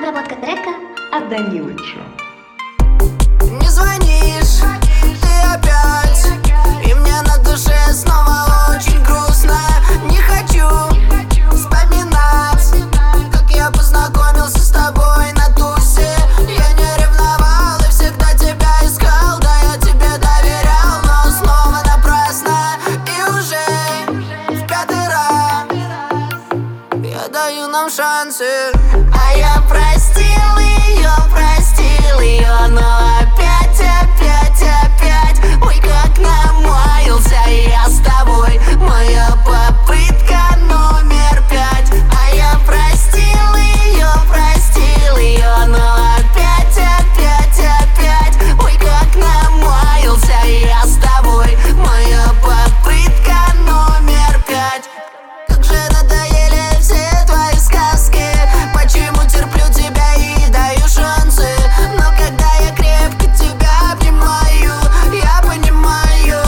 Обработка трека от Данилыча. Не звонишь ты опять, и мне на душе снова очень грустно. Не хочу вспоминать, как я познакомился с тобой на тусе. Я не ревновал и всегда тебя искал, да я тебе доверял, но снова напрасно. И уже в 5-й раз я даю нам шансы. А я простил ее, но опять, ой, как намаялся я с тобой. Моя попытка номер 5. А я простил ее, но опять, ой, как намаялся я с тобой. Моя попытка номер 5. Как же надоели все твои сказки, почему терплю тебя и даю шансы. Но когда я крепко тебя обнимаю, я понимаю,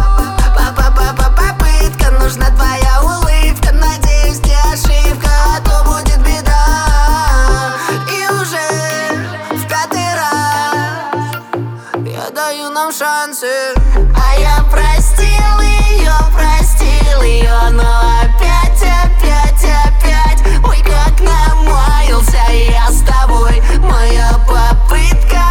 попытка, нужна твоя улыбка. Надеюсь, не ошибка, а то будет беда. И уже в 5-й раз я даю нам шансы. А я простил ее, но опять, ой, как намаялся я с тобой. Моя попытка